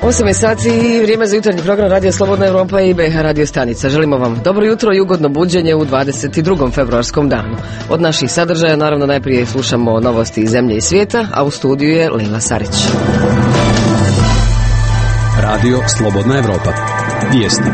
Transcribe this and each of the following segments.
8 sati i vrijeme za jutarnji program Radio Slobodna Evropa i BH Radio stanica. Želimo vam dobro jutro i ugodno buđenje u 22. februarskom danu. Od naših sadržaja naravno najprije slušamo novosti iz zemlje i svijeta, a u studiju je Lejla Sarić. Radio Slobodna Evropa. Vijesti.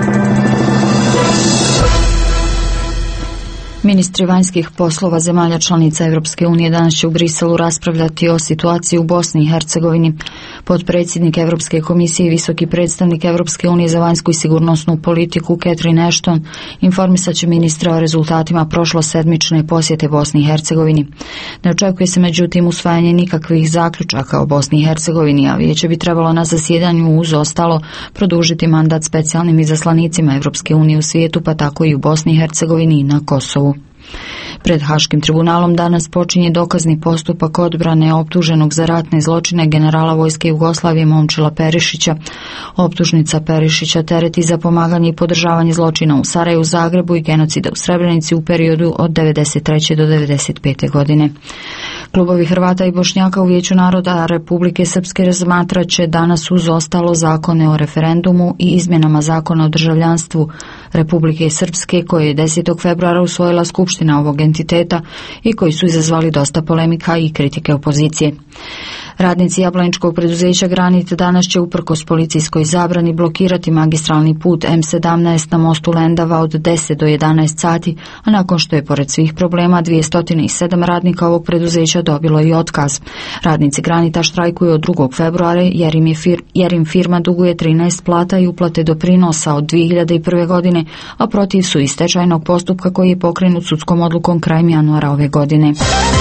Ministri vanjskih poslova zemalja članica Europske unije danas će u Briselu raspravljati o situaciji u Bosni i Hercegovini. Potpredsjednik Europske komisije i visoki predstavnik Europske unije za vanjsku i sigurnosnu politiku Catherine Ashton informisat će ministra o rezultatima prošlosedmične posjete Bosni i Hercegovini. Ne očekuje se međutim usvajanje nikakvih zaključaka o Bosni i Hercegovini, a vijeće bi trebalo na zasjedanju uz ostalo produžiti mandat specijalnim izaslanicima Europske unije u svijetu, pa tako i u Bosni i Hercegovini i na Kosovu. Pred Haškim tribunalom danas počinje dokazni postupak odbrane optuženog za ratne zločine generala vojske Jugoslavije Momčila Perišića. Optužnica Perišića tereti za pomaganje i podržavanje zločina u Sarajevu, Zagrebu i genocida u Srebrenici u periodu od 1993. do 1995. godine. Klubovi Hrvata i Bošnjaka u Vijeću naroda Republike Srpske razmatrat će danas uz ostalo zakone o referendumu i izmjenama zakona o državljanstvu Republike Srpske koje je 10. februara usvojila Skupština ovog entiteta i koji su izazvali dosta polemika i kritike opozicije. Radnici jablaničkog preduzeća Granit danas će uprkos policijskoj zabrani blokirati magistralni put M17 na mostu Lendava od 10 do 11 sati, a nakon što je pored svih problema 207 radnika ovog preduzeća dobilo i otkaz. Radnici Granita štrajkuju od 2. februara jer im firma duguje 13 plata i uplate doprinosa od 2001. godine, a protiv su i stečajnog postupka koji je pokrenut sudskom odlukom krajem januara ove godine.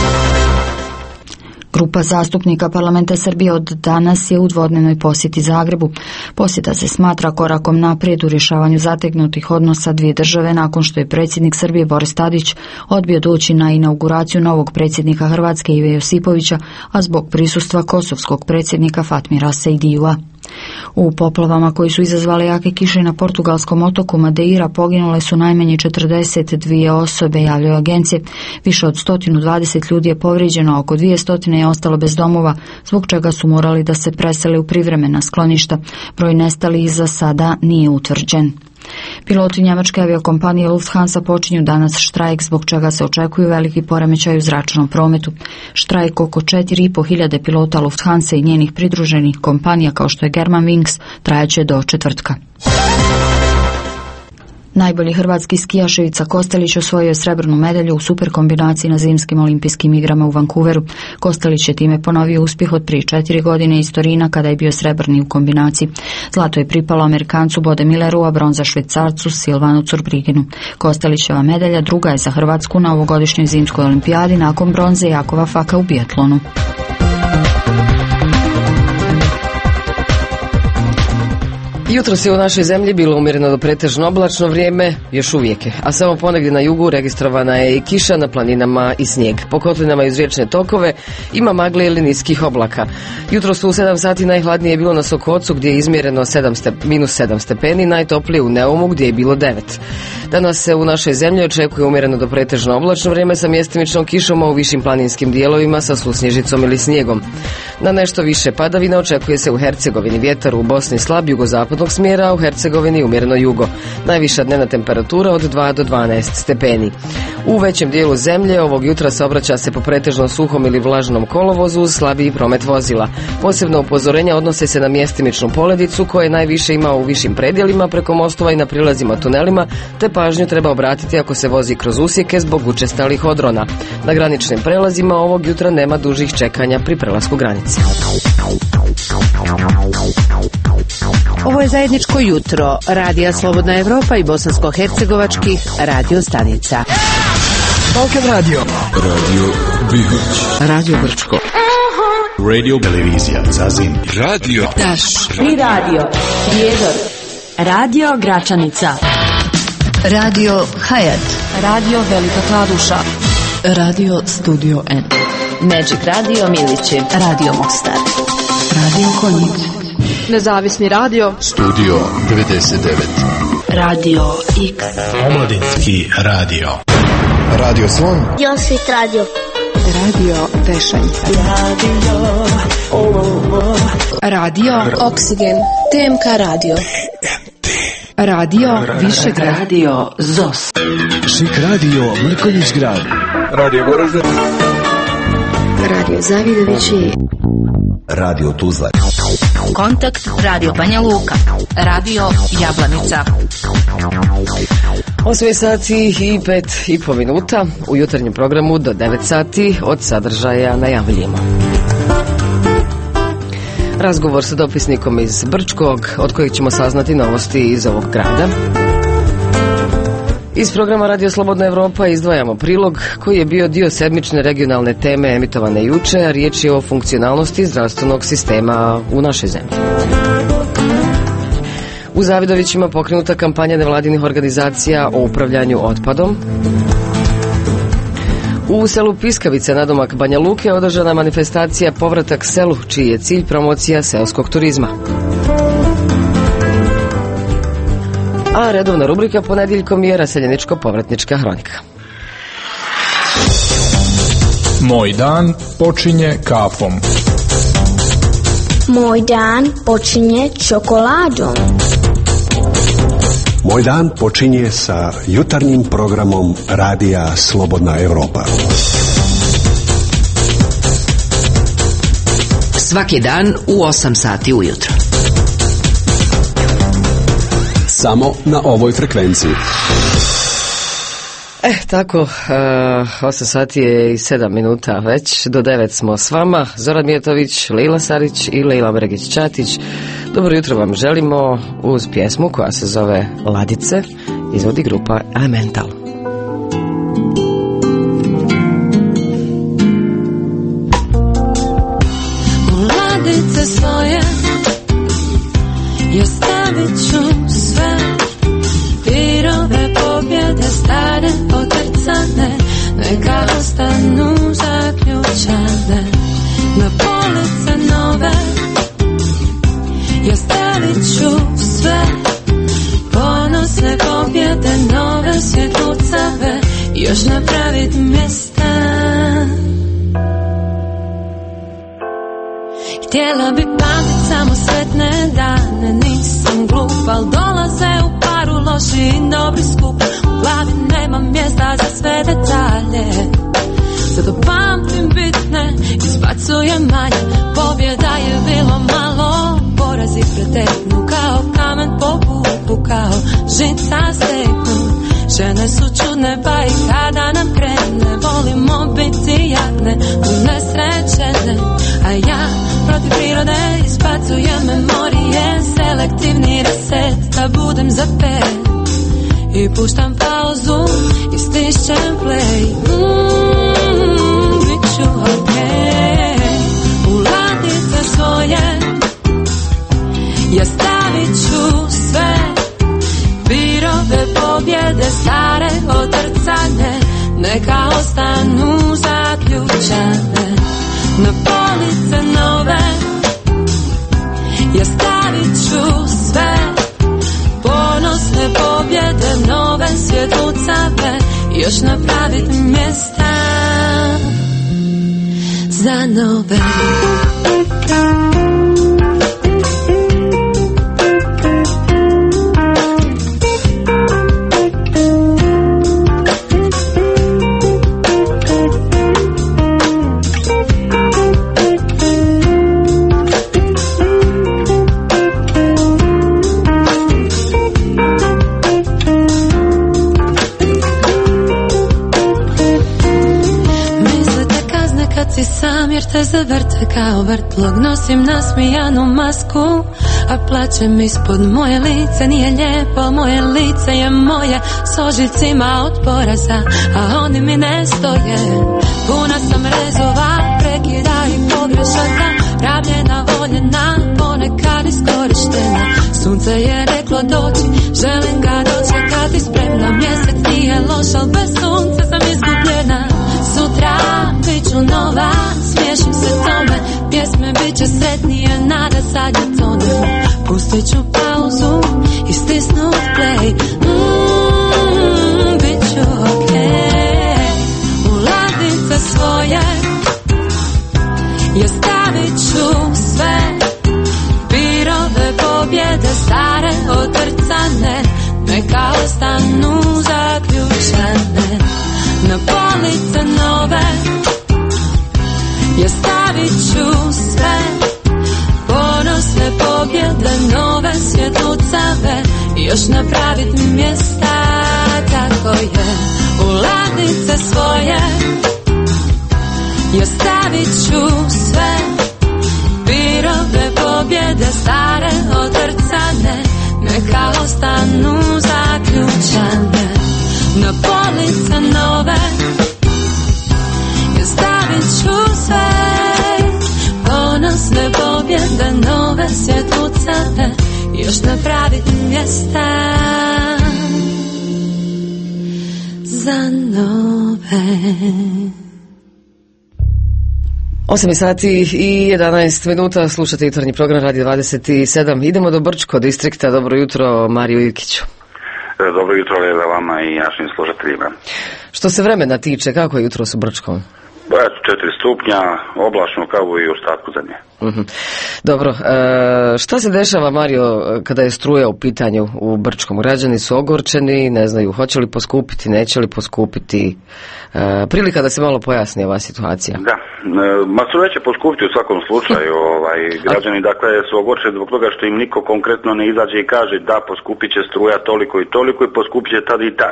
Grupa zastupnika Parlamenta Srbije od danas je u dvodnevnoj posjeti Zagrebu. Posjeta se smatra korakom naprijed u rješavanju zategnutih odnosa dvije države nakon što je predsjednik Srbije Boris Tadić odbio doći na inauguraciju novog predsjednika Hrvatske Ive Josipovića, a zbog prisustva kosovskog predsjednika Fatmira Sejdijua. U poplavama koji su izazvale jake kiše na portugalskom otoku Madeira poginule su najmanje 42 osobe, javljaju agencije. Više od 120 ljudi je povrijeđeno, a oko 200 je ostalo bez domova, zbog čega su morali da se presele u privremena skloništa. Broj nestalih za sada nije utvrđen. Piloti njemačke aviokompanije Lufthansa počinju danas štrajk, zbog čega se očekuju veliki poremećaj u zračnom prometu. Štrajk oko 4.500 pilota Lufthansa i njenih pridruženih kompanija kao što je Germanwings trajaće do četvrtka. Najbolji hrvatski skijaš Ivica Kostelić osvojio je srebrnu medalju u super kombinaciji na zimskim olimpijskim igrama u Vancouveru. Kostelić je time ponovio uspjeh od prije 4 godine iz Torina kada je bio srebrni u kombinaciji. Zlato je pripalo Amerikancu Bode Milleru, a bronza Švicarcu Silvanu Zurbrigenu. Kostelićeva medalja druga je za Hrvatsku na ovogodišnjoj zimskoj olimpijadi nakon bronze Jakova Faka u biatlonu. Jutros je u našoj zemlji bilo umjereno do pretežno oblačno vrijeme, još uvijek je, a samo ponegdje na jugu registrovana je i kiša, na planinama i snijeg. Po kotlinama iz riječne tokove ima magle ili niskih oblaka. Jutros u 7 sati najhladnije je bilo na Sokocu gdje je izmjereno -7 stepeni, najtoplije u Neumu gdje je bilo 9. Danas se u našoj zemlji očekuje umjereno do pretežno oblačno vrijeme sa mjestimičnom kišom, a u višim planinskim dijelovima sa susnježicom ili snijegom. Na nešto više padavina očekuje se u Hercegovini, vjetar u Bosni slab jugozapadnog smjera, a u Hercegovini umjereno jugo. Najviša dnevna temperatura od 2 do 12 stepeni. U većem dijelu zemlje ovog jutra saobraća se po pretežno suhom ili vlažnom kolovozu uz slabiji promet vozila. Posebno upozorenja odnose se na mjestimičnu poledicu koje najviše ima u višim predjelima preko mostova i na prilazima tunelima, te pažnju treba obratiti ako se vozi kroz usjeke zbog učestalih odrona. Na graničnim prelazima ovog jutra nema dužih čekanja pri prelasku granice. Ovo je zajedničko jutro Radija Slobodna Evropa i bosansko-hercegovačkih radio stanica. Balkan Radio, Radio Bihać, Radio Brčko, Radio Televizija Zazin, Radio Daš, Pri Radio, Prijedor, Radio Gračanica, Radio Hayat, Radio Velika Kladuša, Radio Studio N, Magic Radio Milići, Radio Mostar, Radio Konjic, Nezavisni radio, Studio 99, Radio X, Omladinski radio, Radio Slon, Josvit radio, Radio Vešanica. Radio Oksigen. TMK radio. Radio Višegrad. Radio ZOS. Šik radio Mrkonjić grad. Radio Goražde. Radio Zavidovići. Radio Tuzla. Kontakt Radio Banja Luka. Radio Jablanica. 8 sati i 5,5 minuta u jutarnjem programu do 9 sati od sadržaja najavljimo. Razgovor sa dopisnikom iz Brčkog, od kojeg ćemo saznati novosti iz ovog grada. Iz programa Radio Slobodna Evropa izdvajamo prilog koji je bio dio sedmične regionalne teme emitovane juče, a riječ je o funkcionalnosti zdravstvenog sistema u našoj zemlji. U Zavidovićima pokrenuta kampanja nevladinih organizacija o upravljanju otpadom. U selu Piskavice, nadomak Banja Luke, održana manifestacija Povratak selu, čiji je cilj promocija seoskog turizma. A redovna rubrika ponedjeljkom je raseljeničko-povratnička hronika. Moj dan počinje kafom. Moj dan počinje čokoladom. Moj dan počinje sa jutarnjim programom Radija Slobodna Evropa. Svaki dan u 8 sati ujutro. Samo na ovoj frekvenciji. Tako, 8 sati je i 7 minuta već, do 9 smo s vama, Zoran Mijetović, Lejla Sarić i Lejla Bregić-Čatić. Dobro jutro vam želimo uz pjesmu koja se zove Ladice, izvodi grupa Elemental. U ladice svoje ja stavit ću sve, pirove pobjede stare otrcane, neka ostanu zaključane. Na police nove ja stavit ću sve, ponosne pobjede, nove svjetlucave, još napravit mjesta. Htjela bi pamtit samo sretne dane, nisam glup, al dolaze u paru loši i dobri skup. U glavi nema mjesta za sve detalje, zato pamtim bitne, izbacujem manje. Pobjeda je bilo malo, porazi preteknu kao kamen po putu, kao žica steknu. Žene su čudne pa i kada nam krene, volimo biti jadne, unesrećene. A ja protiv prirode izbacujem memorije, selektivni reset da budem za pet. I puštam pauzu i stišćem play. Biću okej. U ladice svoje ja stavit ću sve, pirove pobjede stare otrcane, neka ostanu zaključane. Na police nove ja stavit ću sve, ponosne pobjede, nove svjetlucave, još napravit mjesta za nove. Sam jer te zavrte kao vrtlog, nosim nasmijanu masku, a plačem ispod moje lice. Nije lijepo, moje lice je moje, s ožiljcima od poraza, a oni mi ne stoje. Puna sam rezova, prekida i pogrešaka, rabljena, voljena, ponekad iskorištena. Sunce je reklo doći, želim ga dočekati spremna. Mjesec nije loš, al bez sunca sam izgubljena. Sutra bit ću nova, smiješim se tome, pjesme bit će sretnije, nada sad je tone. Pustit ću pauzu i stisnut play. Bit ću okej. U ladice svoje praviti mjesta, tako je, u ladice svoje. I ostavit ću sve pirove pobjede, stare odrcane, neka ostanu zaključane na police nove. I ostavit ću sve ponosne pobjede, nove svjetlucane, još napravit mjesta za nove. 8 sati i 11 minuta, slušate jutarnji program Radio 27. Idemo do Brčko distrikta. Dobro jutro, Mariju Ikiću. Dobro jutro vama i našim slušateljima. Što se vremena tiče, kako je jutro u Brčkom? 4 stupnja, oblačno kao i u ostatku zemlje. Dobro, šta se dešava, Mario, kada je struja u pitanju u Brčkom? Građani su ogorčeni, ne znaju hoće li poskupiti, neće li poskupiti. Prilika da se malo pojasni ova situacija. Da, struja će poskupiti u svakom slučaju. Građani dakle su ogorčeni zbog toga što im niko konkretno ne izađe i kaže da poskupit će struja toliko i toliko i poskupit će tad i tad.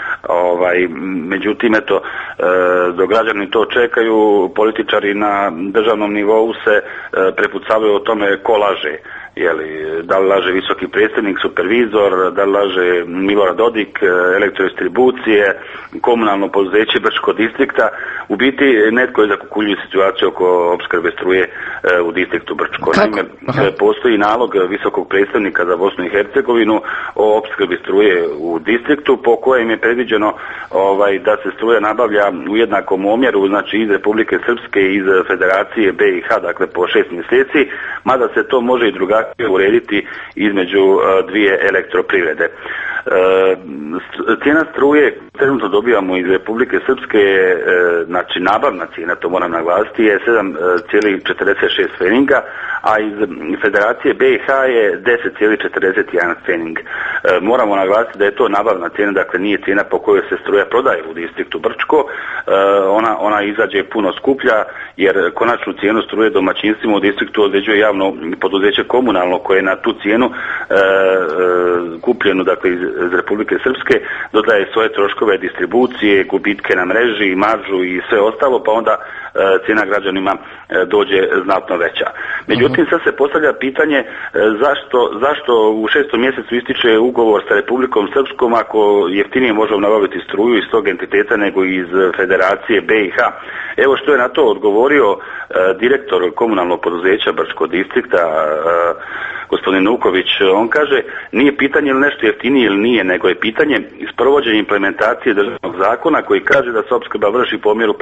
Međutim, eto, dok građani to čekaju, političari na državnom nivou se prepucavaju o tome ko laže. Da li laže visoki predstavnik, supervizor, da li laže Milorad Dodik, elektrodistribucije, komunalno poduzeće Brčko distrikta. U biti netko je zakukuljio situaciju oko opskrbe struje u distriktu Brčko. Naime, postoji nalog visokog predstavnika za Bosnu i Hercegovinu o opskrbi struje u distriktu, po kojem je predviđeno da se struja nabavlja u jednakom omjeru, znači iz Republike Srpske i iz Federacije BiH, dakle po 6 mjeseci, mada se to može i drugačije urediti između dvije elektroprivrede. Cijena struje trenutno dobivamo iz Republike Srpske, znači nabavna cijena, to moram naglasiti, je 7,46 feninga, a iz Federacije BiH je 10,41 fening. Moramo naglasiti da je to nabavna cijena, dakle nije cijena po kojoj se struja prodaje u distriktu Brčko, ona izađe puno skuplja, jer konačnu cijenu struje domaćinstvima u distriktu određuje javno poduzeće komunalno koje na tu cijenu kupljenu dakle iz Republike Srpske dodaje svoje troškove distribucije, gubitke na mreži, maržu i sve ostalo, pa onda cijena građanima dođe znatno veća. Međutim, sad se postavlja pitanje zašto u 6. mjesecu ističe ugovor sa Republikom Srpskom ako jeftinije možemo nabaviti struju iz tog entiteta nego iz Federacije BiH. Evo što je na to odgovorio direktor komunalnog poduzeća Brčko distrikta, gospodin Nuković. On kaže, nije pitanje ili nešto jeftinije ili nije, nego je pitanje sprovođenja implementacije državnog zakona koji kaže da se opskrba vrši po omjeru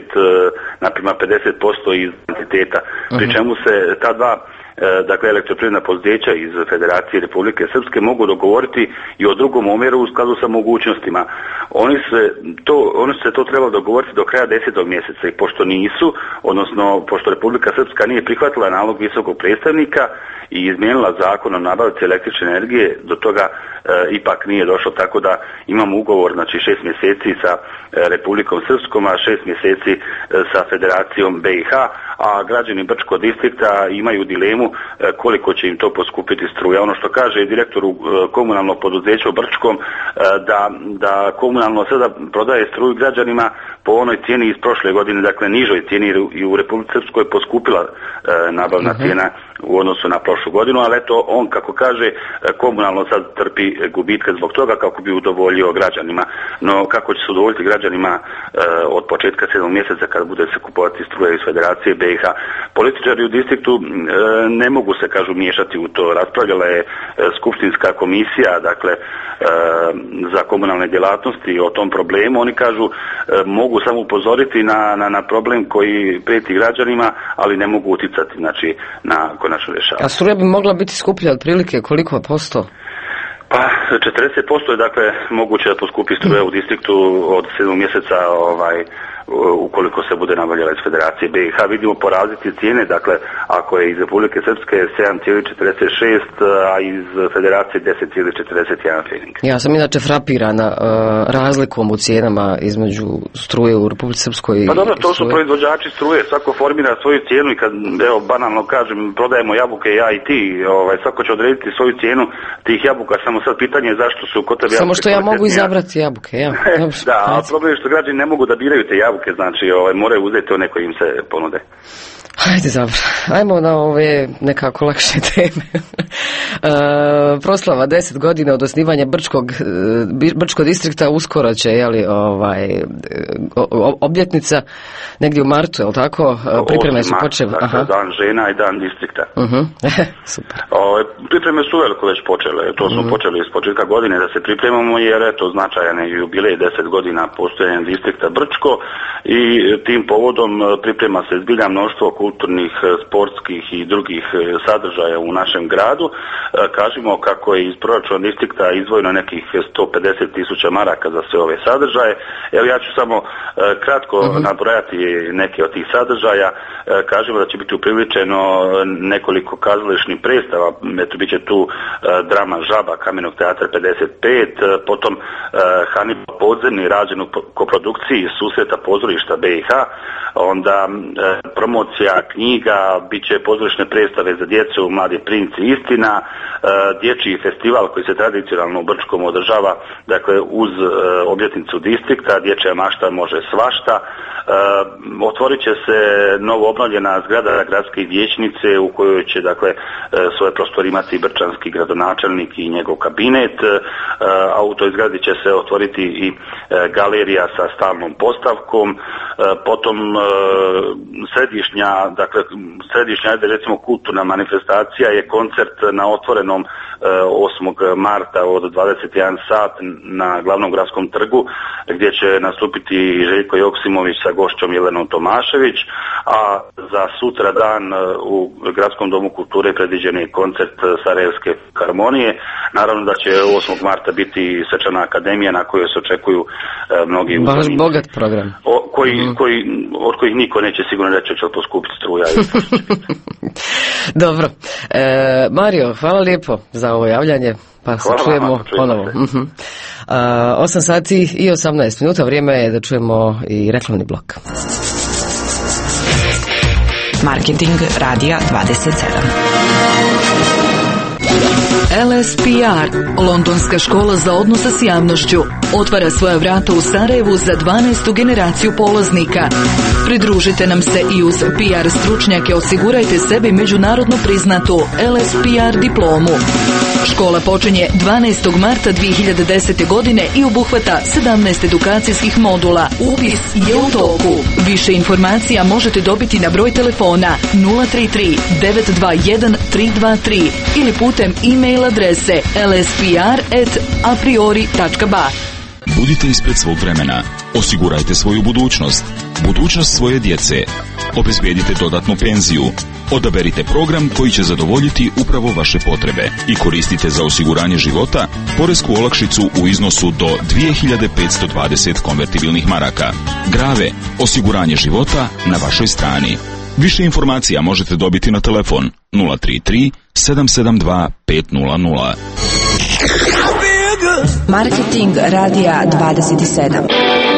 50% iz entiteta. Pri čemu se ta dva dakle elektroprivredna poduzeća iz Federacije Republike Srpske mogu dogovoriti i o drugom omjeru u skladu sa mogućnostima. Oni se to trebalo dogovoriti do kraja 10. mjeseca i pošto nisu, odnosno pošto Republika Srpska nije prihvatila nalog visokog predstavnika i izmijenila zakon o nabavci električne energije, do toga ipak nije došlo, tako da imamo ugovor, znači 6 mjeseci sa Republikom Srpskom, a 6 mjeseci sa Federacijom BiH, a građani Brčko distrikta imaju dilemu koliko će im to poskupiti struja. Ono što kaže direktoru komunalnog poduzeća u Brčkom, da komunalno sada prodaje struju građanima po onoj cijeni iz prošle godine, dakle nižoj cijeni, i u Republici Srpskoj je poskupila nabavna cijena u odnosu na prošlu godinu, ali eto on, kako kaže, komunalno sad trpi gubitke zbog toga kako bi udovoljio građanima. No kako će se udovoljiti građanima od početka 7. mjeseca kad bude se kupovati struja iz Federacije BiH? Političari u distriktu ne mogu se, kažu, miješati u to. Raspravljala je skupštinska komisija, dakle za komunalne djelatnosti o tom problemu. Oni kažu mogu samo upozoriti na problem koji prijeti građanima, ali ne mogu utjecati, znači, na konačno rješavanje. A struja bi mogla biti skuplja otprilike koliko posto? Pa 40% je dakle moguće da poskupi struja u distriktu od 7. mjeseca ukoliko se bude nabavljala iz Federacije BiH. Vidimo po razlici cijene, dakle ako je iz Republike Srpske 7,46, a iz Federacije 10,41 fening. Ja sam inače frapirana razlikom u cijenama između struje u Republici Srpskoj i Pa dobro, to su struje. proizvođači struje, svako formira svoju cijenu i kad, evo, banalno kažem, prodajemo jabuke ja i ti, svako će odrediti svoju cijenu tih jabuka, samo sad pitanje je zašto su kod tebe jabuke. Samo što ja mogu izabrati jabuke, ja. Da, a problem je što građani ne mogu da biraju te jabuke, znači moraju uzeti one koje im se ponude. Hajde, dobro. Ajmo na ove nekako lakše teme. Proslava 10 godina od osnivanja Brčkog distrikta uskoro će, obljetnica negdje u martu, je li tako? Pripreme su počele. Dakle, dan žena i dan distrikta. Super. Pripreme su veliko već počele. To smo počeli iz početka godine da se pripremamo, jer eto značajan je jubilej 10 godina postojanja distrikta Brčko i tim povodom priprema se zbilja mnoštvo kulturnih, sportskih i drugih sadržaja u našem gradu. Kažemo kako je iz proračuna distrikta izdvojeno nekih 150.000 maraka za sve ove sadržaje. Evo ja ću samo kratko nabrojati neke od tih sadržaja. Kažemo da će biti upriličeno nekoliko kazališnih predstava. Eto, bit će tu drama Žaba Kamenog teatra 55, potom Hannibal podzemni rađen u koprodukciji susreta pozorišta BiH, onda promocija knjiga, bit će pozorišne predstave za djecu, Mladi princ i istina, dječji festival koji se tradicionalno u Brčkom održava, dakle uz obljetnicu distrikta, dječja mašta može svašta. Otvorit će se novo obnovljena zgrada gradske vijećnice u kojoj će dakle svoje prostore imati brčanski gradonačelnik i njegov kabinet, a u toj zgradi će se otvoriti i galerija sa stalnom postavkom, potom središnja recimo kulturna manifestacija je koncert na otvorenom 8. marta od 21 sat na glavnom gradskom trgu gdje će nastupiti Željko Joksimović sa gošćom Jelenom Tomašević, a za sutra dan u Gradskom domu kulture predviđen je koncert Sarajevske harmonije. Naravno da će 8. marta biti Svečana akademija na kojoj se očekuju mnogi baš bogat program. Od kojih niko neće sigurno reći će poskupiti struja. Dobro. Mario, hvala lijepo za ovo javljanje. Pa se čujemo ponovo. 8 sati i 18 minuta, vrijeme je da čujemo i reklamni blok. Marketing radija 27. LSPR, Londonska škola za odnose s javnošću, otvara svoja vrata u Sarajevu za 12. generaciju polaznika. Pridružite nam se i uz PR stručnjake, osigurajte sebi međunarodno priznatu LSPR diplomu. Škola počinje 12. marta 2010. godine i obuhvata 17 edukacijskih modula. Upis je u toku. Više informacija možete dobiti na broj telefona 033 921 323 ili putem e-mail adrese lspr@apriori.ba. Budite ispred svog vremena. Osigurajte svoju budućnost. Budućnost svoje djece. Obezbijedite dodatnu penziju. Odaberite program koji će zadovoljiti upravo vaše potrebe i koristite za osiguranje života poresku olakšicu u iznosu do 2520 konvertibilnih maraka. Grave, osiguranje života na vašoj strani. Više informacija možete dobiti na telefon 033 772 500. Marketing radija 27.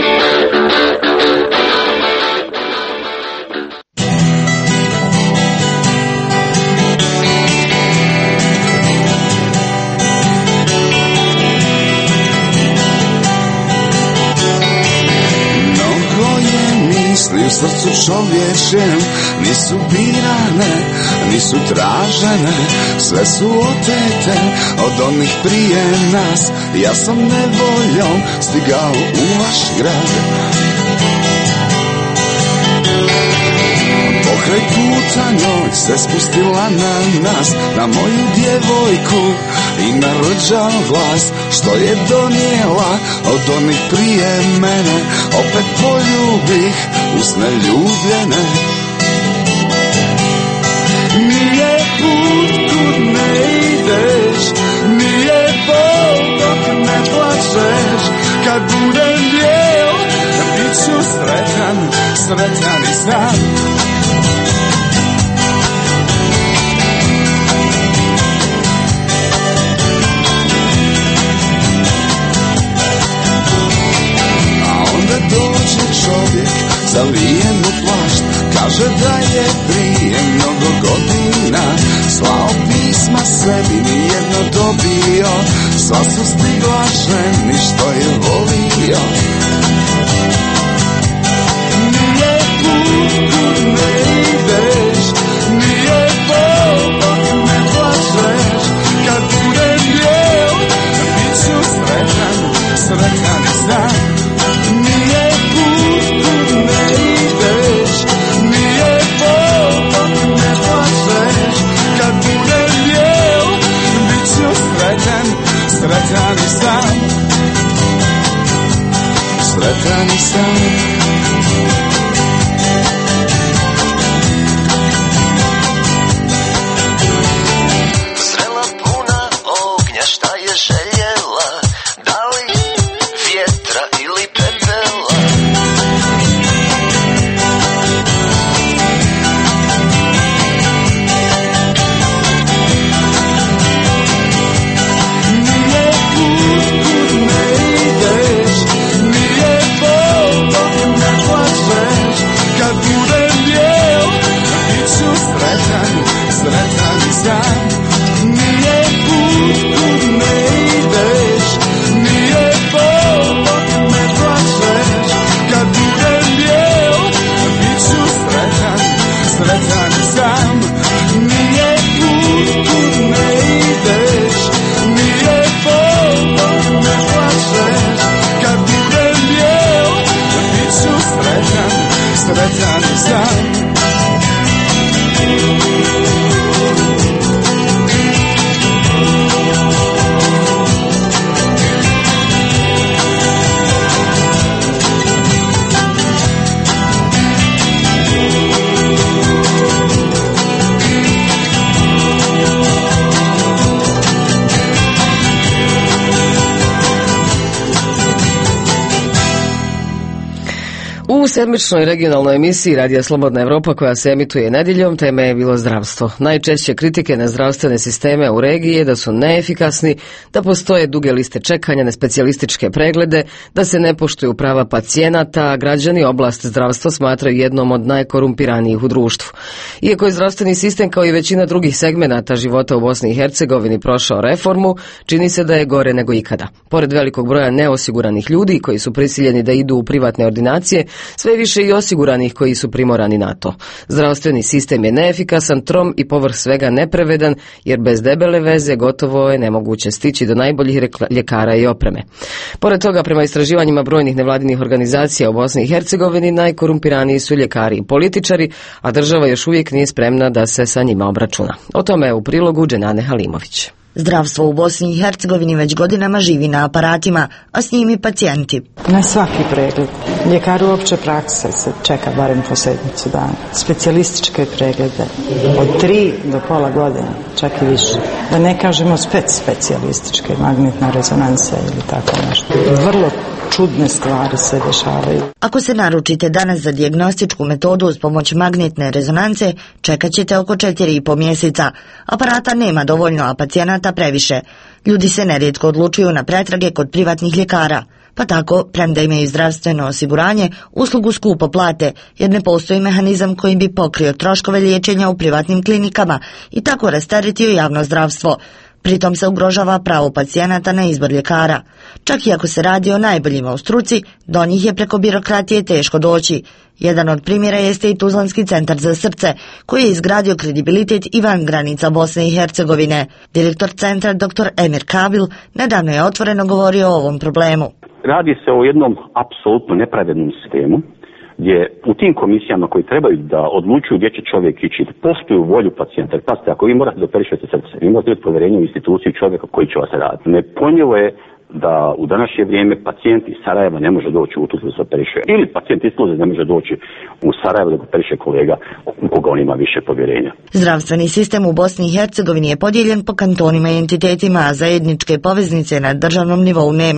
Misli u srcu čovječem nisu birane, nisu tražene, sve su otete od onih prije nas. Ja sam nevoljom stigao u vaš grad. Pokraj puta noć se spustila na nas, na moju djevojku i na rođao glas, što je donijela od onih prije mene. Opet poljubih usne ljubljene. Nije put kud ne ideš, nije bol dok ne plačeš. Kad budem bijel, bit ću sretan sretan i sam. A onda dođe čovjek zavijen u plašt, kaže da je prije mnogo godina slao pisma sebi, nijedno dobio, sva su stigla ženi što je volio. Nije put kud ne ideš, nije bol dok ne plačeš, kad budem bijel, bit ću sretan, sretan i sam. Nije put kud ne ideš, nije bol dok ne plačeš, kad budem bijel, bit ću sretan, sretan i sam. Sretan i sam. U sedmičnoj regionalnoj emisiji Radija Slobodna Evropa koja se emituje nedjeljom, tema je bilo zdravstvo. Najčešće kritike na zdravstvene sisteme u regiji je da su neefikasni, da postoje duge liste čekanja na specijalističke preglede, da se ne poštuju prava pacijenata, a građani oblast zdravstva smatraju jednom od najkorumpiranijih u društvu. Iako je zdravstveni sistem kao i većina drugih segmenata života u Bosni i Hercegovini prošao reformu, čini se da je gore nego ikada. Pored velikog broja neosiguranih ljudi koji su prisiljeni da idu u privatne ordinacije, sve više i osiguranih koji su primorani na to. Zdravstveni sistem je neefikasan, trom i povrh svega nepravedan, jer bez debele veze gotovo je nemoguće stići do najboljih ljekara i opreme. Pored toga, prema istraživanjima brojnih nevladinih organizacija u Bosni i Hercegovini, najkorumpiraniji su ljekari i političari, a država još uvijek nije spremna da se sa njima obračuna. O tome je u prilogu Dženane Halimović. Zdravstvo u Bosni i Hercegovini već godinama živi na aparatima, a s njim i pacijenti. Na svaki pregled. Ljekaru opće prakse se čeka barem po sedmicu dana. Specijalističke preglede od 3 do pola godine, čak i više. Da ne kažemo specijalističke, magnetna rezonansa ili tako nešto. Vrlo čudne stvari se dešavaju. Ako se naručite danas za dijagnostičku metodu uz pomoć magnetne rezonance, čekat ćete oko 4,5 mjeseca. Aparata nema dovoljno, a pacijenata previše. Ljudi se nerijetko odlučuju na pretrage kod privatnih ljekara. Pa tako, premda imaju zdravstveno osiguranje, uslugu skupo plate, jer ne postoji mehanizam koji bi pokrio troškove liječenja u privatnim klinikama i tako rasteretio javno zdravstvo. Pritom se ugrožava pravo pacijenata na izbor ljekara. Čak i ako se radi o najboljima u struci, do njih je preko birokratije teško doći. Jedan od primjera jeste i Tuzlanski centar za srce, koji je izgradio kredibilitet i van granica Bosne i Hercegovine. Direktor centra dr. Emir Kabil nedavno je otvoreno govorio o ovom problemu. Radi se o jednom apsolutno nepravednom sistemu, gdje u tim komisijama koji trebaju da odlučuju gdje će čovjek ići, poštuju volju pacijenta. Jer pazite, ako vi morate da operišete srce, vi morate imati povjerenje u instituciju čovjeka koji će vas raditi. Nepojmljivo je da u današnje vrijeme pacijent iz Sarajeva ne može doći u Tuzlu da se operiše. Ili pacijent iz Tuzle ne može doći u Sarajevo da operiše kolega u koga on ima više povjerenja. Zdravstveni sistem u Bosni i Hercegovini je podijeljen po kantonima i entitetima, a zajedničke poveznice na državnom nivou nema.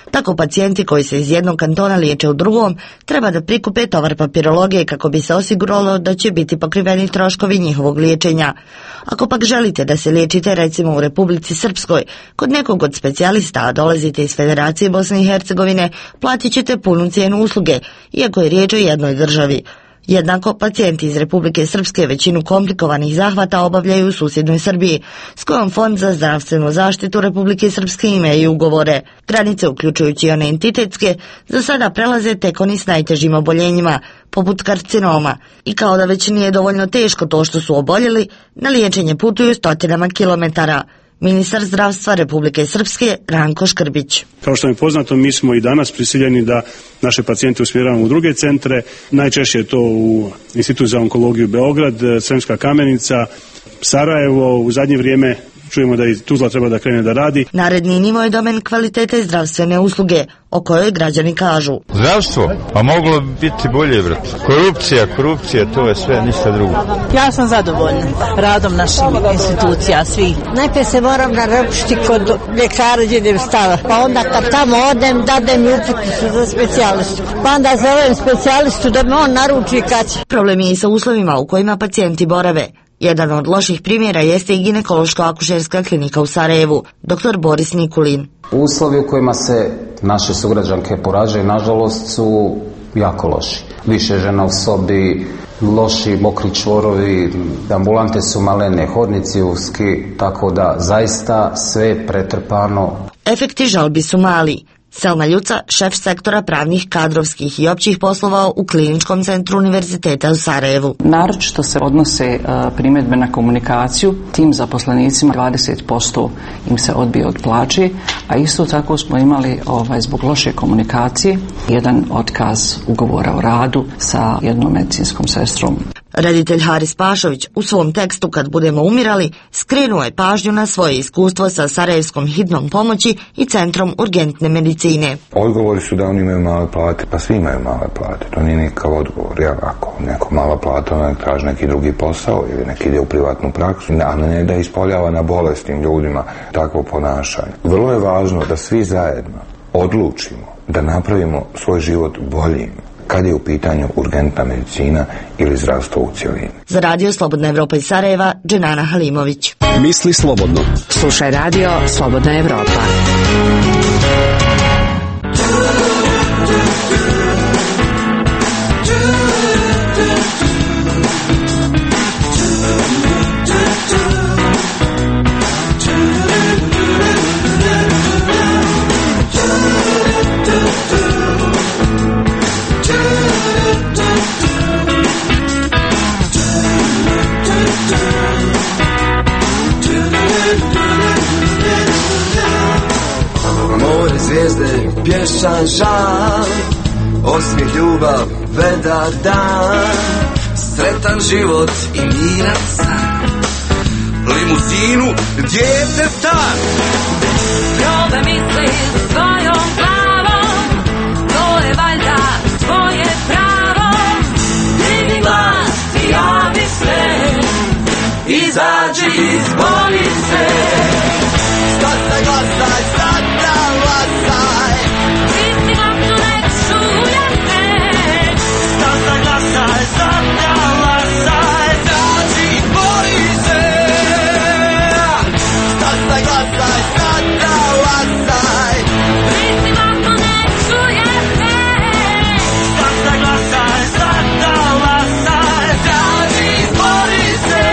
Tako pacijenti koji se iz jednog kantona liječe u drugom treba da prikupe tovar papirologije kako bi se osiguralo da će biti pokriveni troškovi njihovog liječenja. Ako pak želite da se liječite recimo u Republici Srpskoj kod nekog od specijalista, a dolazite iz Federacije Bosne i Hercegovine, platit ćete punu cijenu usluge, iako je riječ o jednoj državi. Jednako, pacijenti iz Republike Srpske većinu komplikovanih zahvata obavljaju u susjednoj Srbiji, s kojom Fond za zdravstvenu zaštitu Republike Srpske ima i ugovore. Granice, uključujući one entitetske, za sada prelaze tek oni s najtežim oboljenjima, poput karcinoma. I kao da već nije dovoljno teško to što su oboljeli, na liječenje putuju stotinama kilometara. Ministar zdravstva Republike Srpske Ranko Škrbić. Kao što je poznato, mi smo i danas prisiljeni da naše pacijente usmjeravamo u druge centre. Najčešće je to u Institut za onkologiju Beograd, Sremska Kamenica, Sarajevo. U zadnje vrijeme čujemo da i Tuzla treba da krene da radi. Naredni nivo je domen kvalitete zdravstvene usluge, o kojoj građani kažu. Zdravstvo? Pa moglo biti bolje, brat. Korupcija, to je sve, ništa drugo. Ja sam zadovoljna radom naših institucija, svih. Najprije se moram naručiti kod ljekara gdje idem stava, pa onda kad tamo odem, dadem mi uputnicu za specijalistu. Pa onda zovem specijalistu da me on naruči kad će. Problem je i sa uslovima u kojima pacijenti borave. Jedan od loših primjera jeste i ginekološko-akušerska klinika u Sarajevu, dr. Boris Nikulin. Uslovi u kojima se naše sugrađanke porađaju, nažalost, su jako loši. Više žena u sobi, loši mokri čvorovi, ambulante su malene, hodnici uski, tako da zaista sve pretrpano. Efekti žalbi su mali. Selma Ljuca, šef sektora pravnih, kadrovskih i općih poslova u Kliničkom centru Univerziteta u Sarajevu. Naročito se odnose primjedbe na komunikaciju, tim zaposlenicima 20% im se odbije od plaće, a isto tako smo imali zbog loše komunikacije jedan otkaz ugovora o radu sa jednom medicinskom sestrom. Reditelj Haris Pašović u svom tekstu Kad budemo umirali skrenuo je pažnju na svoje iskustvo sa Sarajevskom hitnom pomoći i Centrom urgentne medicine. Odgovori su da oni imaju male plate, pa svi imaju male plate, to nije nikakav odgovor. Ako neko mala plata, onda traži neki drugi posao ili neki ide u privatnu praksu, a ne da ispoljava na bolesnim ljudima takvo ponašanje. Vrlo je važno da svi zajedno odlučimo da napravimo svoj život boljim kad je u pitanju urgentna medicina ili zdravstvo u cjelini. Za Radio Slobodna Evropa iz Sarajeva, Dženana Halimović. Misli slobodno. Slušaj Radio Slobodna Evropa. Zvijezde, pješan žal, osmijeh, ljubav, vedar dan, sretan život i miran san, limuzinu, djetetan. Prove misli svojom glavom, to je valjda tvoje pravo. Digni glas i javi se, izađi, izbori se. Glasaj, glasaj, sada glasaj. Isti glasno nek čuje se. Sada glasaj, sada glasaj. Izađi, izbori se. Sada glasaj, sada glasaj. Isti glasno nek čuje se. Sada glasaj, sada glasaj. Izađi, izbori se.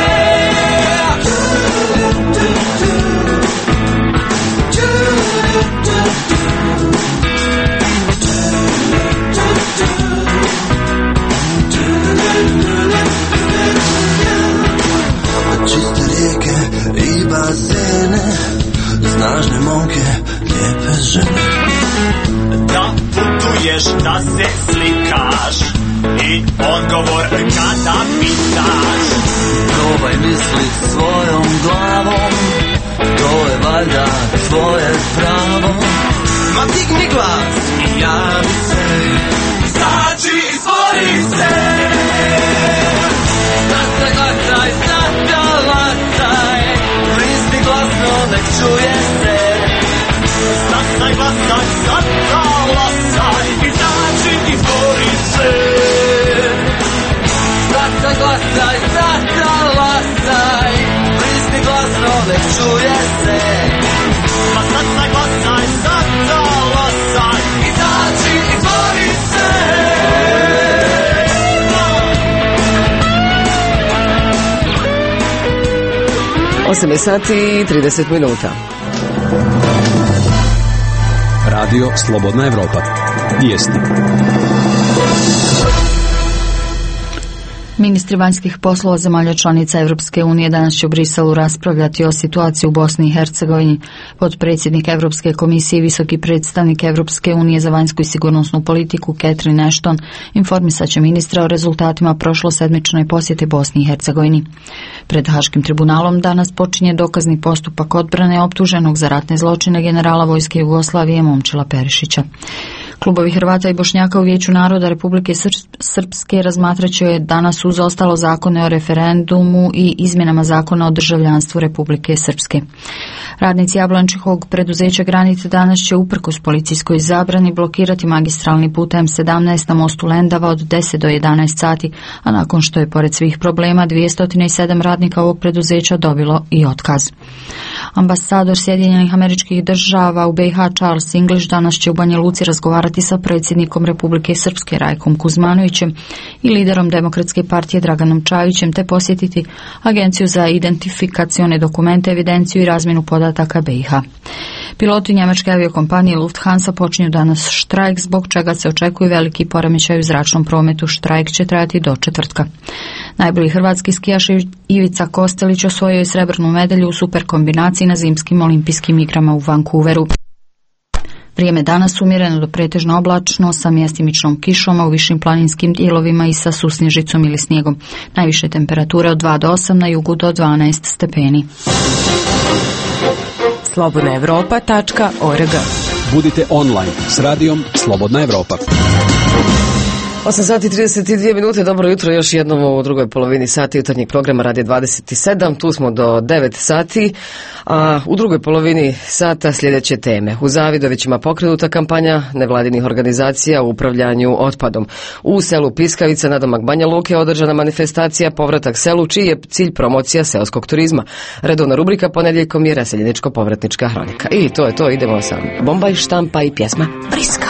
Čiste rijeke i bazene, snažne momke, lijepe žene. Da putuješ, da se slikaš i odgovor kada pitaš. Probaj mislit svojom glavom, to je valjda tvoje pravo. Ma digni glas i javi se, izađi, izbori se. Glasaj, glasaj, sada glasaj, listi glasno nek čuje se. Glasaj, glasaj, 8 sati i 30 minuta. Radio Slobodna Evropa. Vijesti. Ministri vanjskih poslova zemalja članica Evropske unije danas će u Briselu raspravljati o situaciji u Bosni i Hercegovini. Potpredsjednik Evropske komisije i visoki predstavnik Evropske unije za vanjsku i sigurnosnu politiku Catherine Ashton informisat će ministra o rezultatima prošlosedmične posjete Bosni i Hercegovini. Pred Haškim tribunalom danas počinje dokazni postupak odbrane optuženog za ratne zločine generala vojske Jugoslavije Momčila Perišića. Klubovi Hrvata i Bošnjaka u Vijeću naroda Republike Srpske razmatrat će danas uz ostalo zakone o referendumu i izmjenama zakona o državljanstvu Republike Srpske. Radnici Jablončevog preduzeća Granice danas će uprkos policijskoj zabrani blokirati magistralni put M17 na mostu Lendava od 10 do 11 sati, a nakon što je pored svih problema 207 radnika ovog preduzeća dobilo i otkaz. Ambasador Sjedinjenih Američkih Država u BiH Charles English danas će u Banja Luci razgovarati sa predsjednikom Republike Srpske Rajkom Kuzmanovićem i liderom Demokratske partije Draganom Čavićem, te posjetiti Agenciju za identifikacione dokumente, evidenciju i razmjenu podataka BiH. Piloti njemačke aviokompanije Lufthansa počinju danas štrajk, zbog čega se očekuju veliki poremećaj u zračnom prometu. Štrajk će trajati do četvrtka. Najbolji hrvatski skijaš Ivica Kostelić osvojio je srebrnu medalju u super kombinaciji na zimskim olimpijskim igrama u Vancouveru. Vrijeme danas umjereno do pretežno oblačno sa mjestimičnom kišom, a u višim planinskim dijelovima i sa susnježicom ili snijegom. Najviše temperature od 2 do 8, na jugu do 12 stepeni. slobodnaevropa.org. Budite online s radijom Slobodna Evropa. 8 sati 32 minute, dobro jutro još jednom u drugoj polovini sati jutarnjeg programa Radio 27, tu smo do 9 sati, a u drugoj polovini sata sljedeće teme. U Zavidovićima pokrenuta kampanja nevladinih organizacija u upravljanju otpadom. U selu Piskavica, nadomak Banja Luke, održana manifestacija Povratak selu, čiji je cilj promocija seoskog turizma. Redovna rubrika ponedjeljkom je raseljeničko-povratnička hronika. I to je to, idemo sa bomba i štampa i pjesma Briska.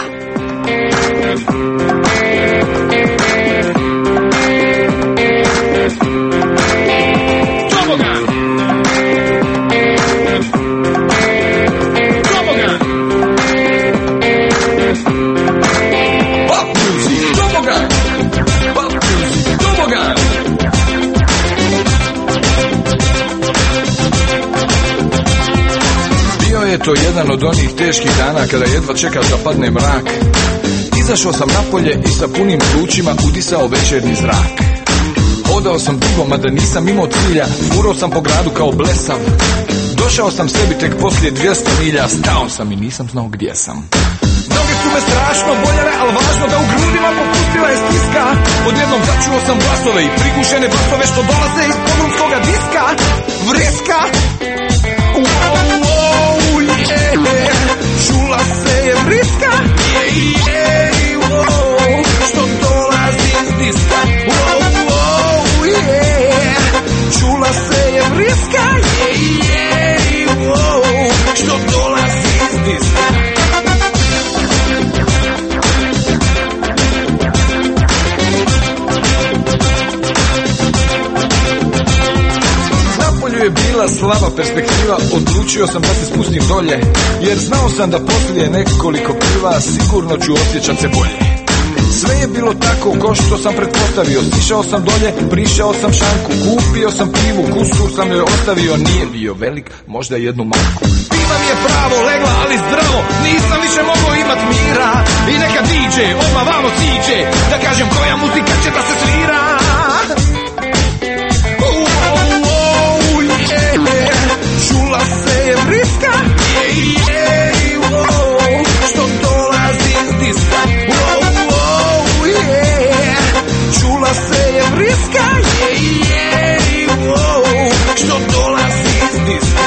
Je to jedan od onih teških dana kada jedva čekaš da padne mrak. Izašao sam napolje i sa punim plućima udisao večernji zrak. Hodao sam dugo, mada nisam imao cilja, furao sam po gradu kao blesav. Došao sam sebi tek poslije 200 milja, stao sam i nisam znao gdje sam. Noge su me strašno boljele, ali važno da u grudima popustila je stiska. Odjednom začuo sam glasove i prigušene basove što dolaze iz podrumskoga diska. Vriska! Čula se je vriska, što dolazi iz diska. Čula se je vriska, što dolazi iz diska. Je bila slaba perspektiva, odlučio sam da se spustim dolje, jer znao sam da poslije nekoliko piva sigurno ću osjećat se bolje. Sve je bilo tako ko što sam pretpostavio, stišao sam dolje, prišao sam šanku, kupio sam pivu, kusur sam joj ostavio, nije bio velik, možda jednu malku. Piva mi je pravo legla, ali zdravo, nisam više mogao imat mira. I neka DJ odmah vamo siđe, da kažem koja muzika će da se svira. Čula se je vriska, što dolazi iz diska. Čula se je vriska, što dolazi iz diska.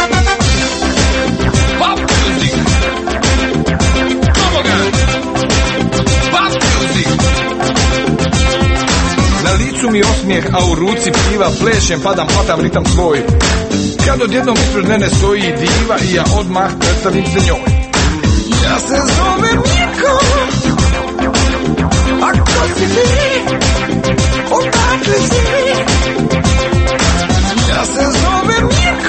Pop music, tobogan, pop music. Na licu mi osmijeh, a u ruci piva, plešem, padam, hvatam ritam svoj. Kad odjednom ispred mene stoji diva i ja odmah predstavim se njoj. Ja se zovem Mirko, a ko si ti? Odakle si? Ja se zovem Mirko.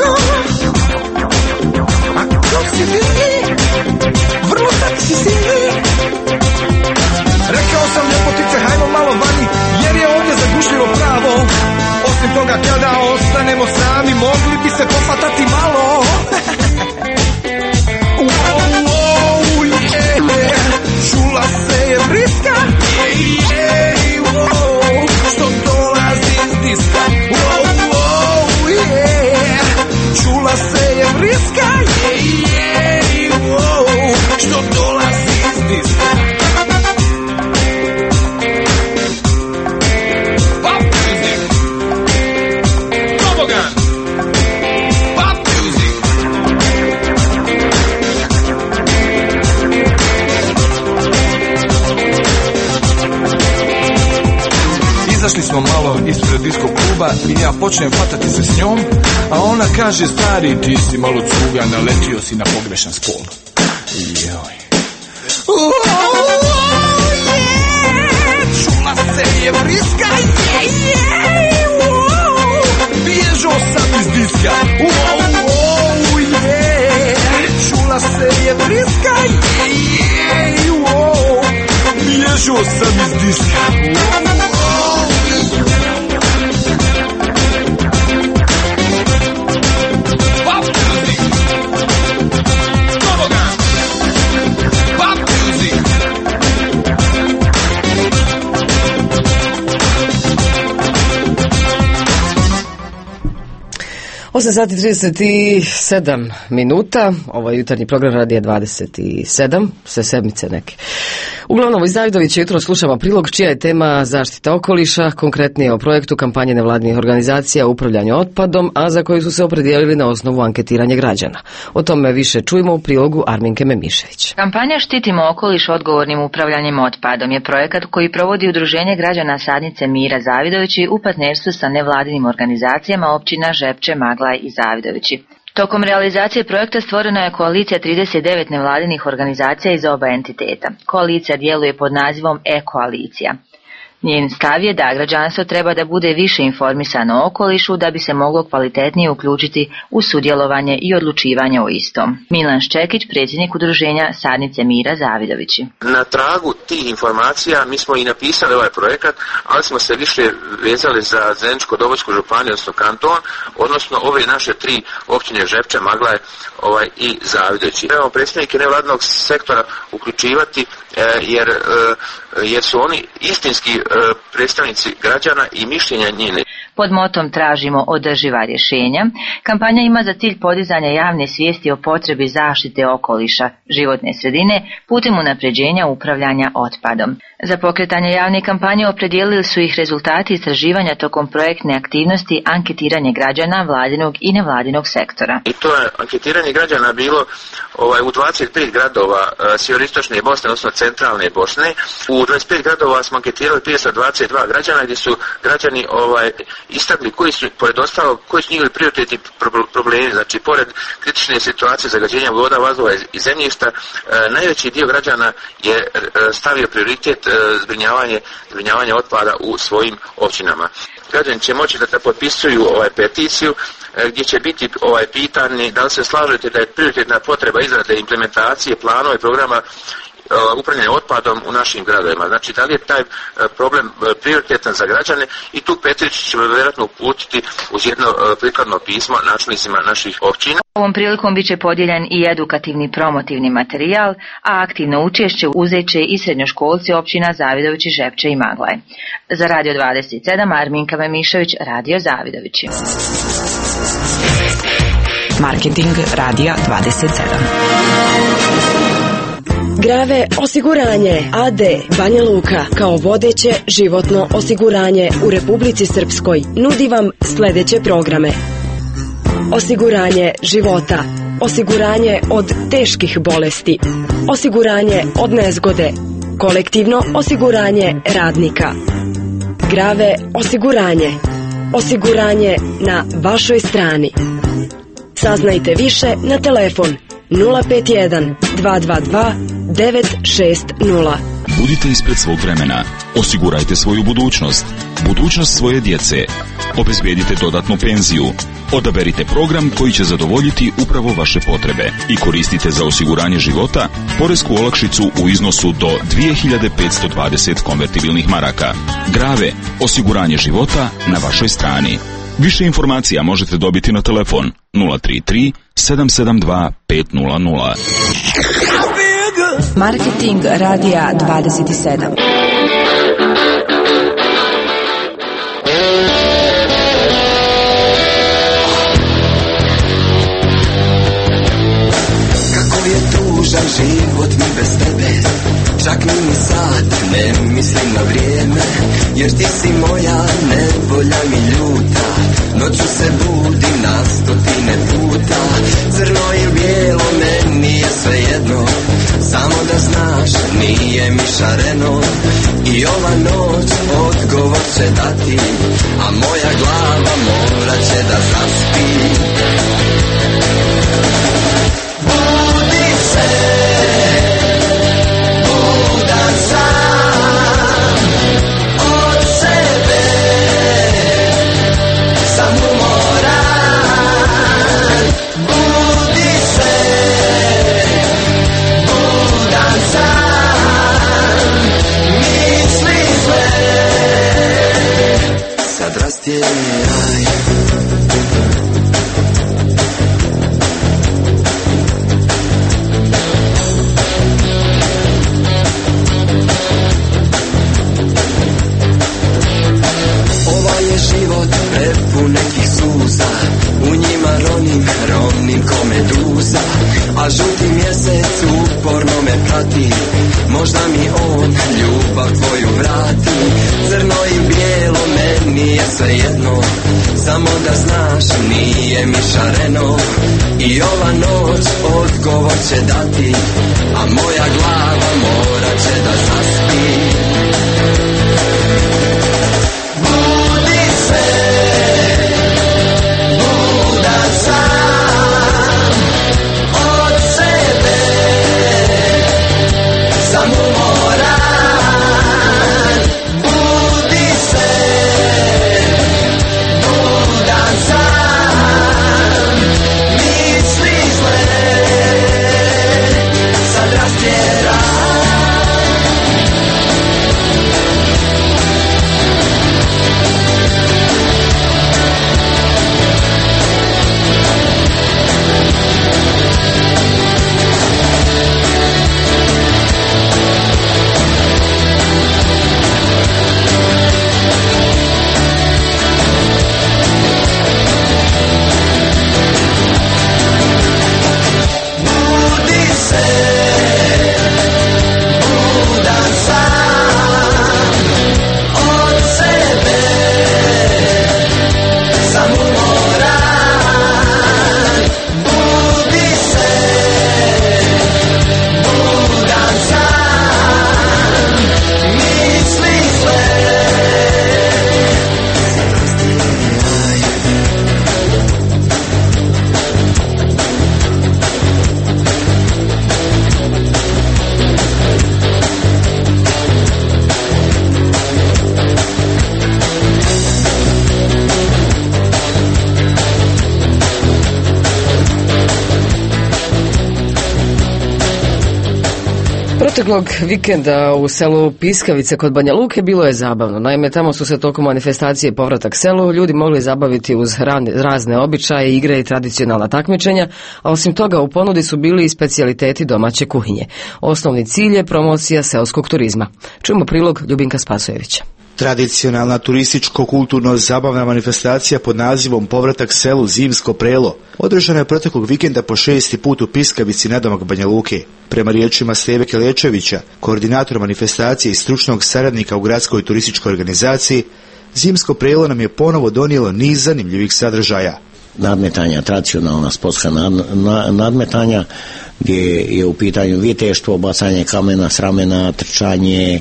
disk. Pop music. Tobogan. Pop music. Izašli smo malo ispred disko kluba i ja počnem fatati se s njom, a ona kaže, stari, ti si malo cuga, naletio si na pogrešan spol. Joj. Čula se je vriska, bježo sam iz diska. Čula se je vriska, bježo sam iz diska. Osam sati 37 minuta, ovo je jutarnji program Radija 27, sve sedmice neke. Uglavnom iz Zavidovića jutro slušamo prilog čija je tema zaštita okoliša, konkretnije o projektu kampanje nevladinih organizacija o upravljanju otpadom, a za koju su se opredijelili na osnovu anketiranja građana. O tome više čujemo u prilogu Arminke Memišević. Kampanja Štitimo okoliš odgovornim upravljanjem otpadom je projekat koji provodi Udruženje građana Sadnice Mira Zavidovići u partnerstvu sa nevladinim organizacijama općina Žepče, Maglaj i Zavidovići. Tokom realizacije projekta stvorena je koalicija 39 nevladinih organizacija iz oba entiteta. Koalicija djeluje pod nazivom E-koalicija. Njen stav je da građanstvo treba da bude više informisano o okolišu da bi se moglo kvalitetnije uključiti u sudjelovanje i odlučivanje o istom. Milan Ščekić, predsjednik Udruženja Sadnice Mira Zavidovići. Na tragu tih informacija mi smo i napisali ovaj projekat, ali smo se više vezali za Zeničko-Dobojsku županiju, odnosno kanton, odnosno ove naše tri općine Žepče, Maglaj i Zavidovići. Trebamo predstavnike nevladinog sektora uključivati jer su oni istinski predstavnici građana i mišljenja njene. Pod motom Tražimo održiva rješenja, kampanja ima za cilj podizanje javne svijesti o potrebi zaštite okoliša, životne sredine putem unapređenja upravljanja otpadom. Za pokretanje javne kampanje opredijelili su ih rezultati istraživanja tokom projektne aktivnosti anketiranje građana vladinog i nevladinog sektora. I to je anketiranje građana bilo u 25 gradova sjeveristočne Bosne, odnosno centralne Bosne. U 25 gradova smo anketirali 522 građana gdje su građani istakli pored ostalog, koji su njihovi prioritetni problemi. Znači, pored kritične situacije zagađenja voda, vazduha i zemljišta, najveći dio građana je stavio prioritet zbrinjavanje otpada u svojim općinama. Građani će moći da potpisuju peticiju gdje će biti pitanje da li se slažete da je prioritetna potreba izrade implementacije planova i programa upravljanja otpadom u našim gradovima. Znači, da li je taj problem prioritetan za građane i tu peticiju ćemo vjerojatno uputiti uz jedno prikladno pismo načelnicima naših općina. Ovom prilikom bit će podijeljen i edukativni promotivni materijal, a aktivno učešće uzet će i srednjoškolci općina Zavidovići, Žepče i Maglaj. Za Radio 27, Arminka Memišević, Radio Zavidovići. Marketing Radija 27. Grave osiguranje AD Banja Luka kao vodeće životno osiguranje u Republici Srpskoj nudi vam sljedeće programe: osiguranje života, osiguranje od teških bolesti, osiguranje od nezgode, kolektivno osiguranje radnika, Grave osiguranje, osiguranje na vašoj strani. Saznajte više na telefon 051 222 960. Budite ispred svog vremena. Osigurajte svoju budućnost. Budućnost svoje djece. Obezbedite dodatnu penziju. Odaberite program koji će zadovoljiti upravo vaše potrebe i koristite za osiguranje života poresku olakšicu u iznosu do 2520 konvertibilnih maraka. Grave, osiguranje života na vašoj strani. Više informacija možete dobiti na telefon 033 772 500. Marketing Radija 27. Kako je tužan život mi bez tebe, ni sat, ne mislim na vrijeme, jer ti si moja nevolja mi ljuta. Noću se budim na stotine puta, crno i bijelo meni je svejedno, samo da znaš nije mi šareno. I ova noć odgovor će dati, a moja glava morat će da zaspi. Budi se, budan sam od sebe, sam umoran. Budi se, budan sam, misli zle, sad rastjeraj. Život prepun nekih suza, u njima ronim ko meduza, a žuti mjesec uporno me prati, možda mi on ljubav tvoju vrati. Crno i bijelo meni je svejedno, samo da znaš nije mi šareno. I ova noć odgovor će dati, a moja glava morat će da zaspi. Budan sam od sebe, sam umoran. Budi se, budan sam, misli zle, sad rastjeraj. Proteklog vikenda u selu Piskavice kod Banja Luke bilo je zabavno. Naime, tamo su se tokom manifestacije Povratak selu ljudi mogli zabaviti uz razne običaje, igre i tradicionalna takmičenja, a osim toga u ponudi su bili i specijaliteti domaće kuhinje. Osnovni cilj je promocija seoskog turizma. Čujemo prilog Ljubinka Spasojevića. Tradicionalna turističko-kulturno-zabavna manifestacija pod nazivom Povratak selu Zimsko prelo održana je proteklog vikenda po 6. put u Piskavici nadomak Banja Luke. Prema riječima Steve Kelečevića, koordinatora manifestacije i stručnog saradnika u gradskoj turističkoj organizaciji, Zimsko prelo nam je ponovo donijelo niz zanimljivih sadržaja. Nadmetanja, tradicionalna sportska nadmetanja gdje je u pitanju viteštvo, bacanje kamena s ramena, trčanje,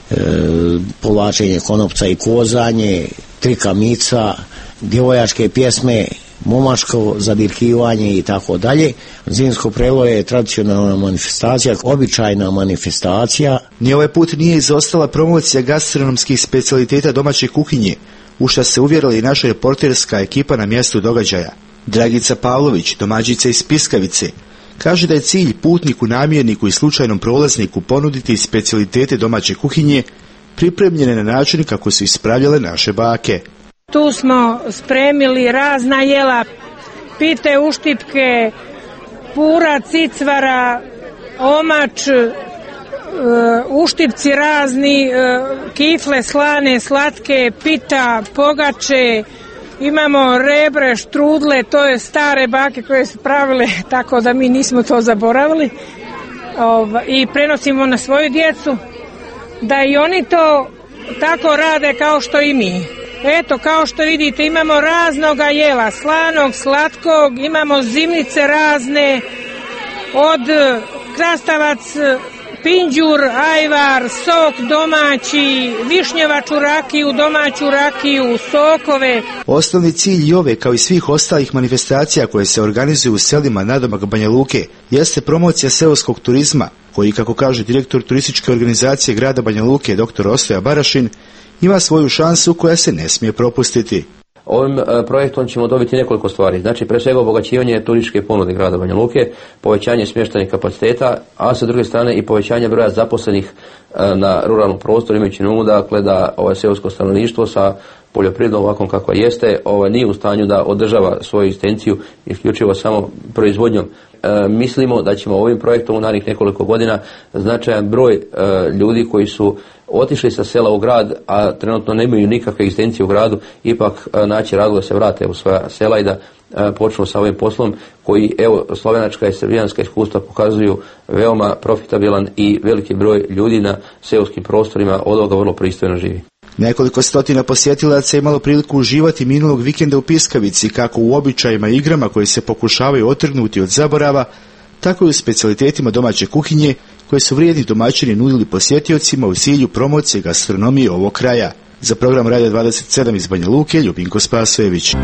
povlačenje konopca i kozanje, trikamica, djevojačke pjesme, momačko zadirkivanje i tako dalje. Zimsko prelo je tradicionalna manifestacija, običajna manifestacija. Ni ovaj put nije izostala promocija gastronomskih specijaliteta domaće kuhinje, u što se uvjerila i naša reporterska ekipa na mjestu događaja. Dragica Pavlović, domaćica iz Piskavice, kaže da je cilj putniku, namjerniku i slučajnom prolazniku ponuditi specijalitete domaće kuhinje pripremljene na način kako su ispravljale naše bake. Tu smo spremili razna jela, pite, uštipke, pura, cicvara, omač, uštipci razni, kifle slane, slatke, pita, pogače, imamo rebre, štrudle, to je stare bake koje su pravile, tako da mi nismo to zaboravili. I prenosimo na svoju djecu. da i oni to tako rade kao što i mi. Eto, kao što vidite, imamo raznoga jela, slanog, slatkog, imamo zimnice razne, od krastavac, pinđur, ajvar, sok domaći, višnjevaču rakiju, domaću rakiju, sokove. Osnovni cilj i ove, kao i svih ostalih manifestacija koje se organizuju u selima nadomak Banja Luke, jeste promocija seoskog turizma, koji, kako kaže direktor turističke organizacije grada Banja Luke, dr. Ostoja Barašin, ima svoju šansu koja se ne smije propustiti. Ovim projektom ćemo dobiti nekoliko stvari. Znači, pre svega obogaćivanje turističke ponude grada Banja Luke, povećanje smještajnih kapaciteta, a sa druge strane i povećanje broja zaposlenih na ruralnom prostoru, imajući na umu dakle da seosko stanovništvo sa poljoprivredom ovakvom kakva jeste nije u stanju da održava svoju egzistenciju isključivo samo proizvodnjom. Mislimo da ćemo ovim projektom u narednih nekoliko godina značajan broj ljudi koji su otišli sa sela u grad, a trenutno nemaju nikakve egzistencije u gradu, ipak naći razlog da se vrate u svoja sela i da počnu sa ovim poslom koji, evo, slovenačka i srbijanska iskustva pokazuju veoma profitabilan i veliki broj ljudi na seoskim prostorima od ovoga vrlo pristojno živi. Nekoliko stotina posjetilaca je imalo priliku uživati minulog vikenda u Piskavici, kako u običajima i igrama koji se pokušavaju otrgnuti od zaborava, tako i u specijalitetima domaće kuhinje koje su vrijedni domaćini nudili posjetiocima u cilju promocije gastronomije ovog kraja. Za program Radio 27 iz Banja Luke, Ljubinko Spasojević.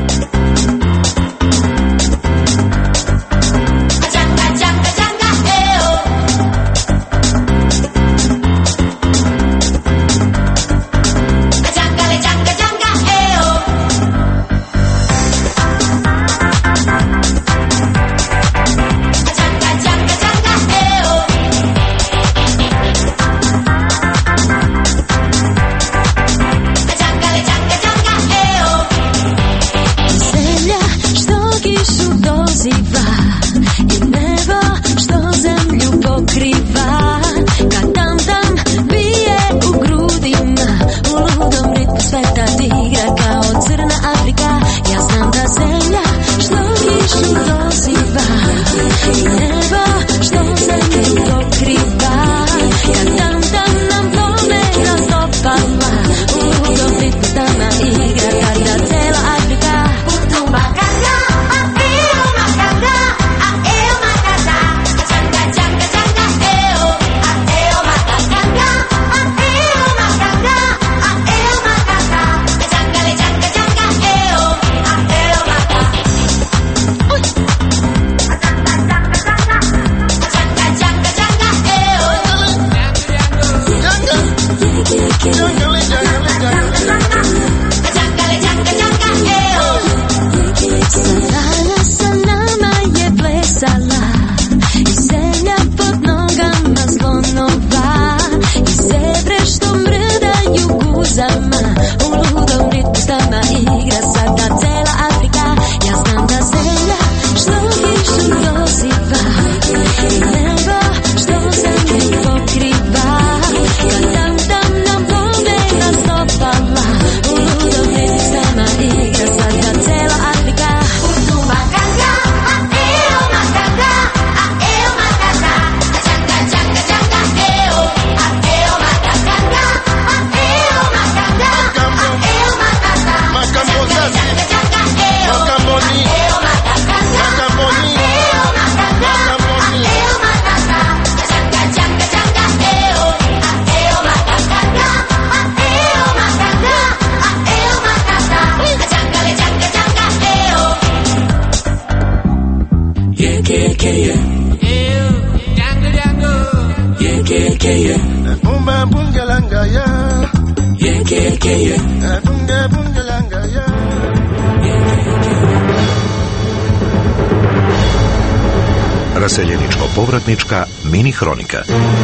Raseljeničko-povratnička mini hronika.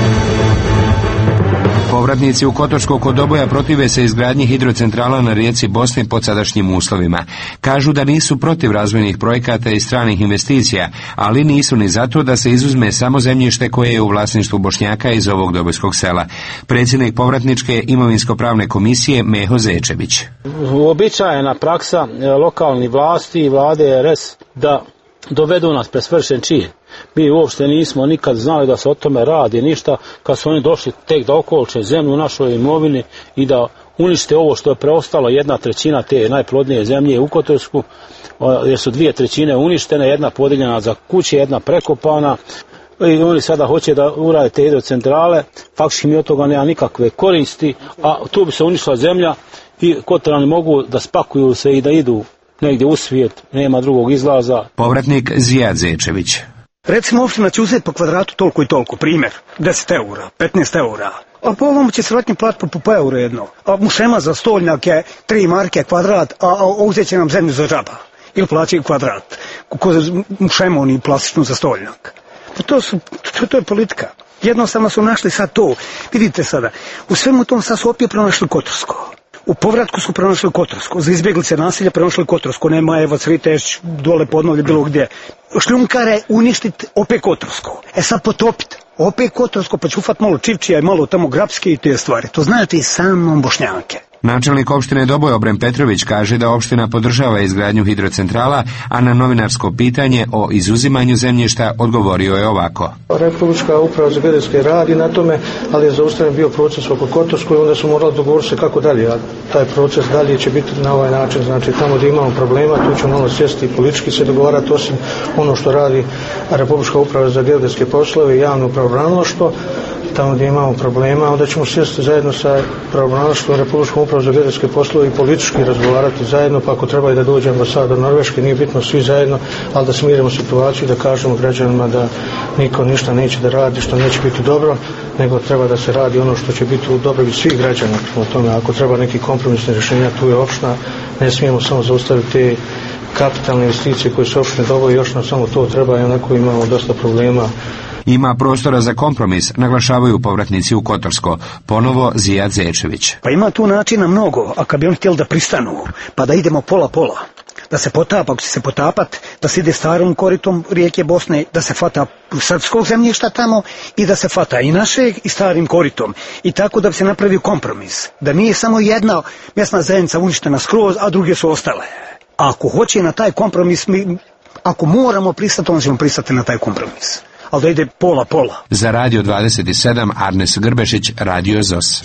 Povratnici u Kotorsko kod Doboja protive se izgradnji hidrocentrala na rijeci Bosne pod sadašnjim uslovima. Kažu da nisu protiv razvojnih projekata i stranih investicija, ali nisu ni zato da se izuzme samo zemljište koje je u vlasništvu Bošnjaka iz ovog dobojskog sela. Predsjednik povratničke imovinsko-pravne komisije Meho Zečević. Uobičajena praksa lokalnih vlasti i vlade RS da dovedu nas pred svršen čin. Mi uopšte nismo nikad znali da se o tome radi ništa, kad su oni došli tek da okolče zemlju u našoj imovini i da unište ovo što je preostalo, 1/3 te najplodnije zemlje u Kotorsku, jer su 2/3 uništene, jedna podijeljena za kuće, jedna prekopana, i oni sada hoće da urade te hidrocentrale, faktički mi od toga nema nikakve koristi, a tu bi se uništila zemlja i Kotorani mogu da spakuju se i da idu negdje u svijet, nema drugog izlaza. Povratnik Zijad Zečević. Recimo, opština će uzeti po kvadratu toliko i toliko, primjer, 10 eura, 15 eura. A po ovom će se vratni plat po euro jedno. A mušema za stolnjak je 3 marke kvadrat, a uzet će nam zemlju za džaba. Ili plaćaju kvadrat. Mušema oni plastičnu za stolnjak. To je politika. Jednostavno su našli sad to. Vidite sada, u svemu tom sad su opet pronašli Kotorsko. U povratku su pronašli Kotorsko. Za izbjeglice nasilja pronašli Kotorsko. Nema Evo Cviteš, dole Podnovlje, bilo gdje. Šljunkare uništiti, opet Kotorsko. Sad potopiti, opet Kotorsko, pa čufat malo Čivčija i malo tamo Grapske i te stvari. To znate i samo Bošnjake. Načelnik opštine Doboj Obren Petrović kaže da opština podržava izgradnju hidrocentrala, a na novinarsko pitanje o izuzimanju zemljišta odgovorio je ovako. Republička uprava za geodetske radi na tome, ali je zaustavljen bio proces oko Kotorskoj i onda su morali dogovoriti se kako dalje, a taj proces dalje će biti na ovaj način, znači tamo gdje imamo problema, tu ćemo malo sjesti i politički se dogovarati, osim ono što radi Republička uprava za geodetske poslove i javno pravobranilaštvo. Tamo gdje imamo problema, onda ćemo sjesti zajedno sa pravobranilaštvom Republičkom upravom za geodetske poslove i politički razgovarati zajedno, pa ako treba i da dođe ambasador Norveške, nije bitno, svi zajedno, ali da smirimo situaciju, da kažemo građanima da niko ništa neće da radi što neće biti dobro, nego treba da se radi ono što će biti u dobrobit svih građana. O tome, ako treba neki kompromisne rješenja, tu je opština, ne smijemo samo zaustaviti te kapitalne investicije koje su opštine Doboj, još nam samo to treba i onako imamo dosta problema. Ima prostora za kompromis, naglašavaju povratnici u Kotorsko. Ponovo Zijad Zečević. Pa ima tu načina mnogo, a kad bi oni htjeli da pristanu, pa da idemo pola-pola, da se potapa, ako će se potapat, da se ide starom koritom rijeke Bosne, da se fata srpskog zemljišta tamo i da se fata i našeg i starim koritom. I tako da bi se napravio kompromis. Da nije samo jedna mjesna zajednica uništena skroz, a druge su ostale. A ako hoće na taj kompromis, ako moramo pristati, onda ćemo pristati na taj kompromis. Ali da ide pola-pola. Za Radio 27, Arnes Grbešić, Radio ZOS.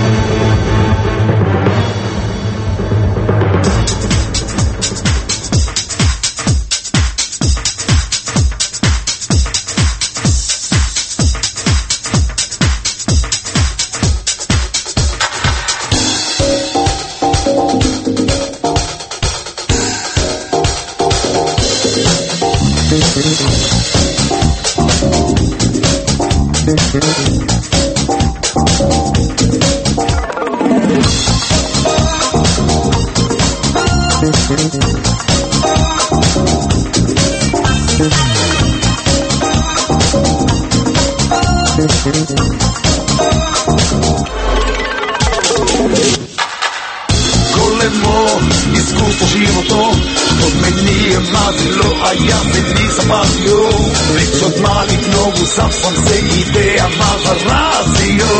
Golemo, iskustvo životno, što me nije mazilo, a ja se nisam mazio. Već od malih nogu sam se idejama zarazio.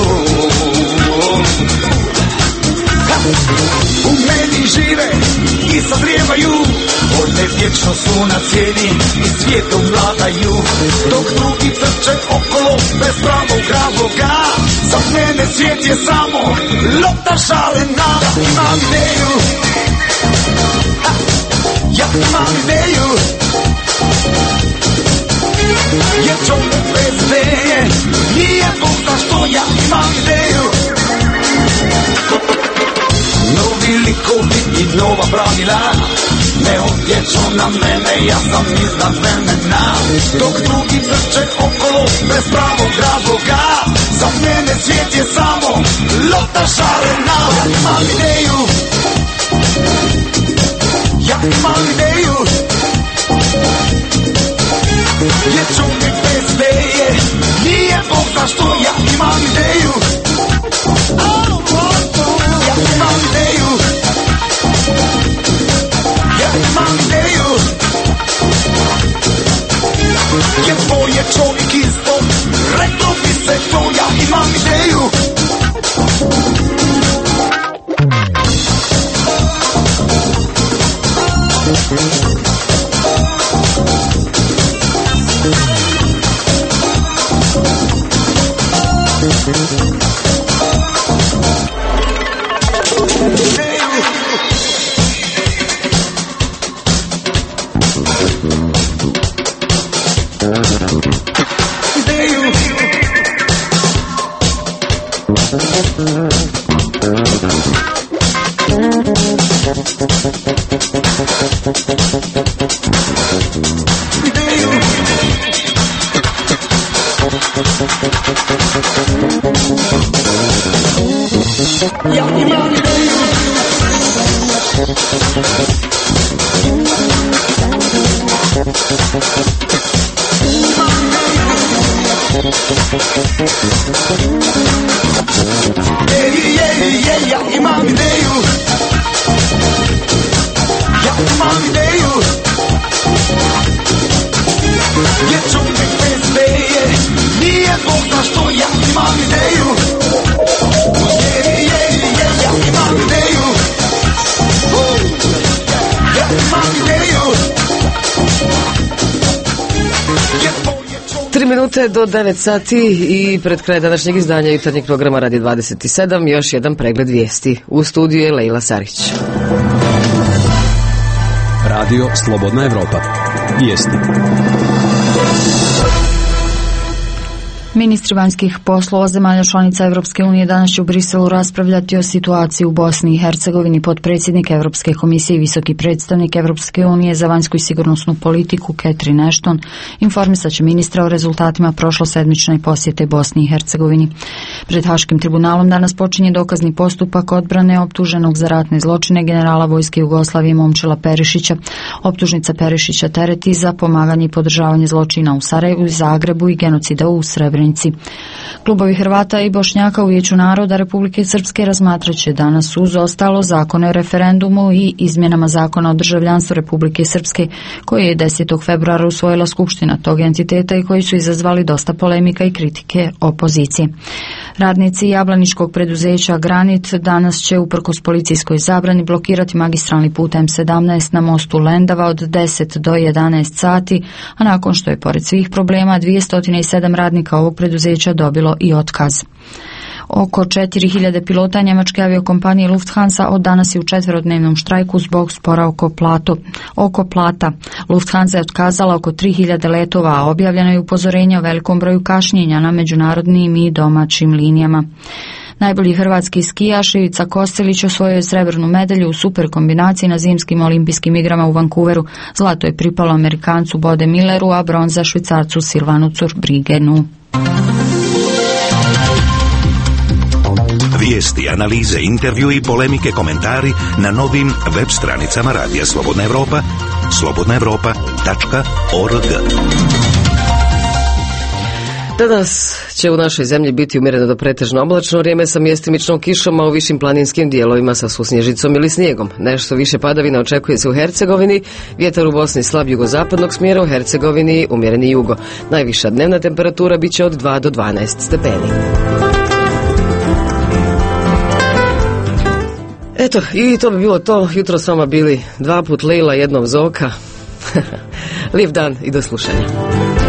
U meni žive i sazrijevaju, one vječno su na cijeni i svijetom vladaju. Dok drugi trče okolo bez pravog razloga, za mene svijet je samo lopta šalena. Imam ideju, ja imam ideju, jer čovjek bez ideje nije Bog zna što. Ja imam ideju, novi likovi i nova pravila ne utječu na mene, ja sam iznad vremena. Dok drugi trče okolo bez pravog razloga, za mene svijet je samo lopta šarena. Ja imam ideju, ja imam ideju, jer čovjek bez ideje nije Bog zna što. Ja imam ideju, ja imam ideju, ja imam ideju, jer tvoj je čovjek isto, reklo bi se to. Ja imam ideju, Ja imam ideju. Ja imam ideju. Ja imam ideju. Je čovjek bez ideje, nije Bog zna što. Ja imam ideju. Ja imam ideju. Ja imam ideju. 3 minute do 9 sati i pred kraj današnjeg izdanja jutarnjeg programa Radio 27 još jedan pregled vijesti. U studiju je Lejla Sarić. Radio Slobodna Evropa. Vijesti. Ministri vanjskih poslova zemalja članica Europske unije danas će u Briselu raspravljati o situaciji u Bosni i Hercegovini. Potpredsjednik Europske komisije i visoki predstavnik Europske unije za vanjsku i sigurnosnu politiku Catherine Ashton informisat će ministra o rezultatima prošlosedmične posjete Bosni i Hercegovini. Pred Haškim tribunalom danas počinje dokazni postupak odbrane optuženog za ratne zločine generala vojske Jugoslavije Momčila Perišića. Optužnica Perišića tereti za pomaganje i podržavanje zločina u Sarajevu i Zagrebu i genocida u Srebrenici. Klubovi Hrvata i Bošnjaka u Vijeću naroda Republike Srpske razmatrat će danas uz ostalo zakone o referendumu i izmjenama zakona o državljanstvu Republike Srpske koje je 10. februara usvojila Skupština tog entiteta i koji su izazvali dosta polemika i kritike opozicije. Radnici jablaničkog preduzeća Granit danas će uprkos policijskoj zabrani blokirati magistralni put M17 na mostu Lendava od 10 do 11 sati, a nakon što je pored svih problema 207 radnika ovog preduzeća dobilo i otkaz. Oko 4000 pilota njemačke aviokompanije Lufthansa od danas je u 4-dnevnom štrajku zbog spora oko plata. Lufthansa je otkazala oko 3000 letova, a objavljeno je upozorenje o velikom broju kašnjenja na međunarodnim i domaćim linijama. Najbolji hrvatski skijaš Ivica Kostelić osvojio je srebrnu medalju u super kombinaciji na zimskim olimpijskim igrama u Vancouveru. Zlato je pripalo Amerikancu Bode Milleru, a bronza Švicarcu Silvanu Zurbrigenu. Vijesti, analize, intervju i polemike, komentari na novim web stranicama Radija Slobodna Evropa, slobodnaevropa.org. Danas će u našoj zemlji biti umjereno do pretežno oblačno vrijeme sa mjestimičnom kišom, a u višim planinskim dijelovima sa susnježicom ili snijegom. Nešto više padavina očekuje se u Hercegovini, vjetar u Bosni slab jugozapadnog smjera, u Hercegovini umjereni jugo. Najviša dnevna temperatura bit će od 2 do 12 stepeni. Eto, i to bi bilo to. Jutro s vama bili 2 put Lejla, jednom Zoka. Lijep dan i do slušanja.